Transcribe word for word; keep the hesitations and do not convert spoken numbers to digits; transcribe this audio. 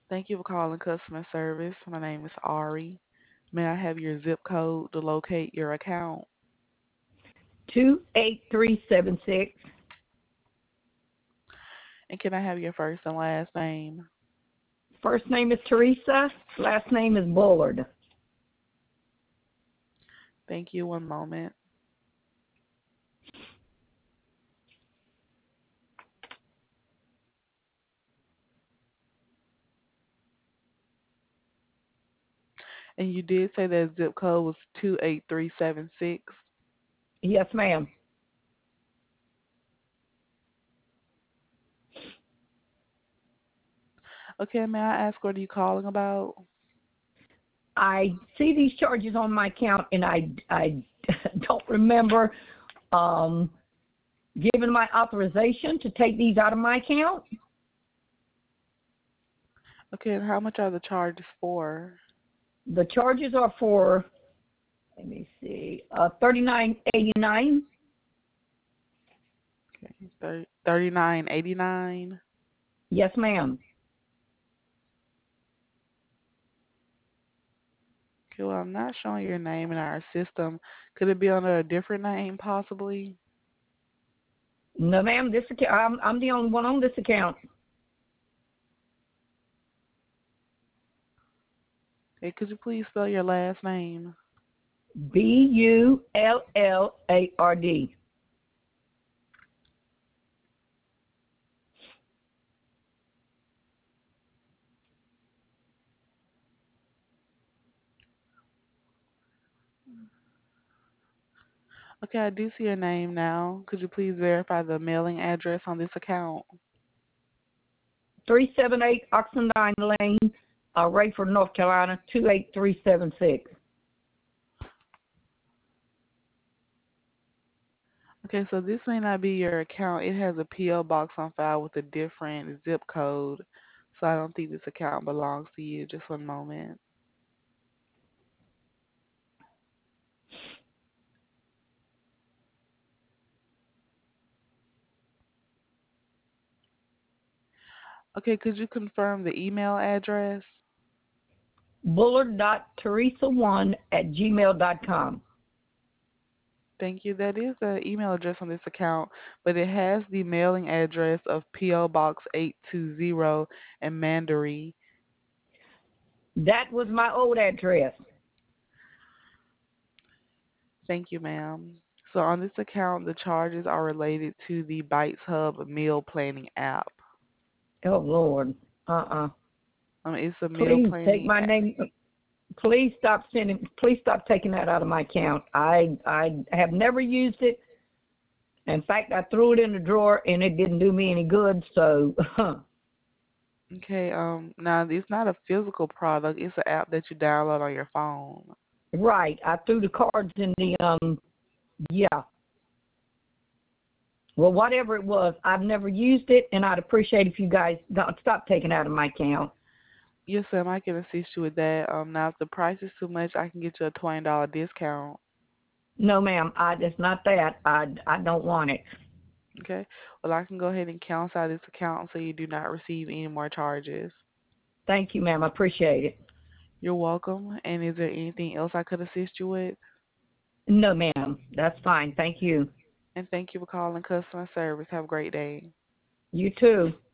Thank you for calling customer service. My name is Ari. May I have your zip code to locate your account? two eight three seven six. And can I have your first and last name? First name is Teresa. Last name is Bullard. Thank you. One moment. And you did say that zip code was two eight three seven six. Yes, ma'am. Okay, may I ask what are you calling about? I see these charges on my account, and I, I don't remember um, giving my authorization to take these out of my account. Okay, and how much are the charges for? The charges are for, let me see, uh, thirty-nine eighty-nine. Okay, thirty-nine eighty-nine. Yes, ma'am. Okay, well, I'm not showing your name in our system. Could it be under a different name, possibly? No, ma'am. This account, I'm, I'm the only one on this account. Okay, could you please spell your last name? B U L L A R D. Okay, I do see your name now. Could you please verify the mailing address on this account? three seven eight Oxendine Lane, uh, Rayford, North Carolina, two eight three seven six. Okay, so this may not be your account. It has a P O box on file with a different zip code. So I don't think this account belongs to you. Just one moment. Okay, could you confirm the email address? Bullard dot teresa one at gmail dot com. Thank you. That is the email address on this account, but it has the mailing address of P O Box eight two zero in Mandaree. That was my old address. Thank you, ma'am. So on this account, the charges are related to the Bites Hub meal planning app. Oh, Lord. Uh-uh. Um, it's a meal Please take planning my app. name. Please stop sending. Please stop taking that out of my account. I I have never used it. In fact, I threw it in the drawer and it didn't do me any good. So, Okay, um, now it's not a physical product. It's an app that you download on your phone. right, I threw the cards in the um. Yeah. Well, whatever it was, I've never used it, and I'd appreciate if you guys don't stop taking it out of my account. Yes, Sam, I can assist you with that. Um, now if the price is too much, I can get you a twenty dollar discount. No, ma'am. I it's not that. I I don't want it. Okay. Well, I can go ahead and cancel out this account so you do not receive any more charges. Thank you, ma'am. I appreciate it. You're welcome. And is there anything else I could assist you with? No, ma'am. That's fine. Thank you. And thank you for calling customer service. Have a great day. You too.